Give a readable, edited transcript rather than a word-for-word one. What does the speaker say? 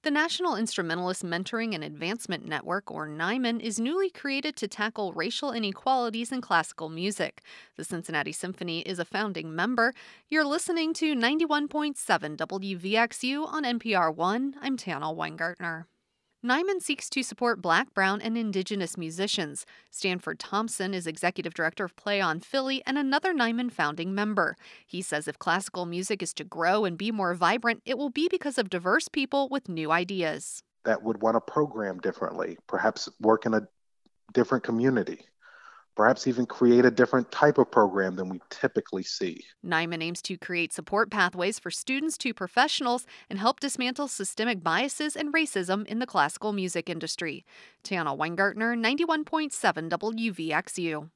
The National Instrumentalist Mentoring and Advancement Network, or NIMAN, is newly created to tackle racial inequalities in classical music. The Cincinnati Symphony is a founding member. You're listening to 91.7 WVXU on NPR One. I'm Tana Weingartner. Nyman seeks to support Black, Brown, and Indigenous musicians. Stanford Thompson is executive director of Play on Philly and another Nyman founding member. He says if classical music is to grow and be more vibrant, it will be because of diverse people with new ideas. That would want to program differently, perhaps work in a different community, perhaps even create a different type of program than we typically see. Nyman aims to create support pathways for students to professionals and help dismantle systemic biases and racism in the classical music industry. Tana Weingartner, 91.7 WVXU.